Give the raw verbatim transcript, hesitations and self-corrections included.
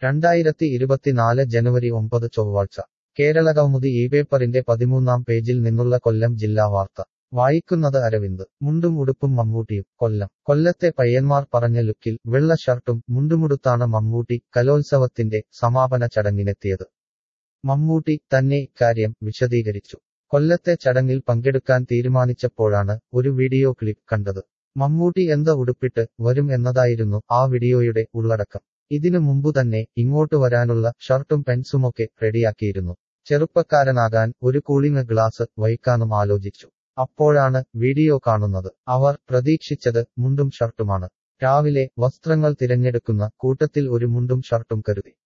രണ്ടായിരത്തി ഇരുപത്തിനാല് ജനുവരി ഒമ്പത് ചൊവ്വാഴ്ച കേരളകൗമുദി ഈ പേപ്പറിന്റെ പതിമൂന്നാം പേജിൽ നിന്നുള്ള കൊല്ലം ജില്ലാ വാർത്ത വായിക്കുന്നത് അരവിന്ദ്. മുണ്ടും ഉടുപ്പും മമ്മൂട്ടിയും. കൊല്ലം. കൊല്ലത്തെ പയ്യന്മാർ പറഞ്ഞ ലുക്കിൽ വെള്ള ഷർട്ടും മുണ്ടുമുടുത്താണ് മമ്മൂട്ടി കലോത്സവത്തിന്റെ സമാപന ചടങ്ങിനെത്തിയത്. മമ്മൂട്ടി തന്നെ ഇക്കാര്യം വിശദീകരിച്ചു. കൊല്ലത്തെ ചടങ്ങിൽ പങ്കെടുക്കാൻ തീരുമാനിച്ചപ്പോഴാണ് ഒരു വീഡിയോ ക്ലിപ്പ് കണ്ടത്. മമ്മൂട്ടി എന്ത് ഉടുപ്പിട്ട് വരും എന്നതായിരുന്നു ആ വീഡിയോയുടെ ഉള്ളടക്കം. ഇതിനു മുമ്പു തന്നെ ഇങ്ങോട്ട് വരാനുള്ള ഷർട്ടും പെൻസുമൊക്കെ റെഡിയാക്കിയിരുന്നു. ചെറുപ്പക്കാരനാകാൻ ഒരു കൂളിംഗ് ഗ്ലാസ് വയ്ക്കാനും ആലോചിച്ചു. അപ്പോഴാണ് വീഡിയോ കാണുന്നത്. അവർ പ്രതീക്ഷിച്ചത് മുണ്ടും ഷർട്ടുമാണ്. രാവിലെ വസ്ത്രങ്ങൾ തിരഞ്ഞെടുക്കുന്ന കൂട്ടത്തിൽ ഒരു മുണ്ടും ഷർട്ടും കരുതി.